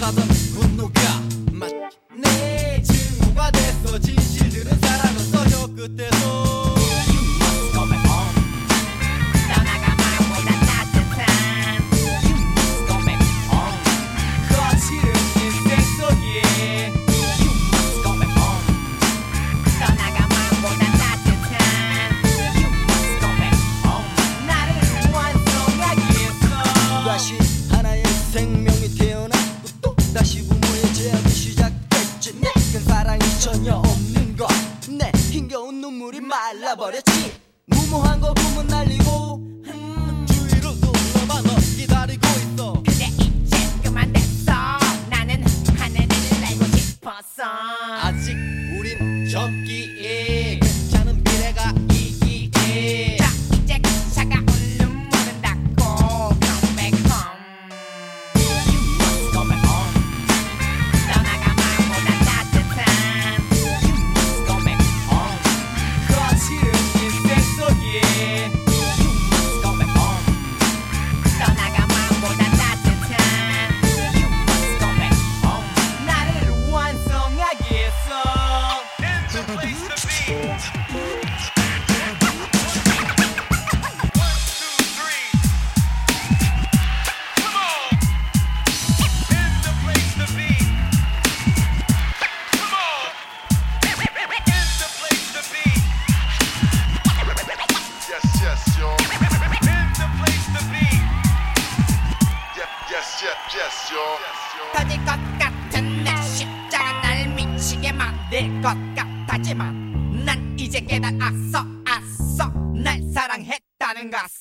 사던 분노가 맞네. 증오가 됐어. 진실들은 사라졌어. 혀 끝에서 다시 하나의 생명이 태어났고 또 다시 부모의 제약이 시작됐지. 내겐 사랑이 전혀 없는 것, 내 힘겨운 눈물이 말라버렸지. 무모한 거품은 날리고 주위로 둘러봐 너 기다리고 있어. 근데 이제 그만 됐어. 나는 하늘을 날고 싶었어. 아직 우린 젊기에 괜찮은 미래가 있기에. 자 이제 그 차가운 눈물은 닦고 Come back home. You must come back home. 떠나가 마음보다 따뜻한 You must come back home. 거칠은 인생 속에 You must come back home. 떠나가 마음보다 따뜻한 You must come back home. 나를 완성하겠어. In the place to be. 1, 2, 3. Come on. In the place to be. Come on. In the place to be. Yes, yes, y'all. In the place to be. Yes, y'all. 터질 것 같은 내 십자가 날 미치게 만들 것 같았지만 난 이제 깨달았어 날 사랑했다는 것을.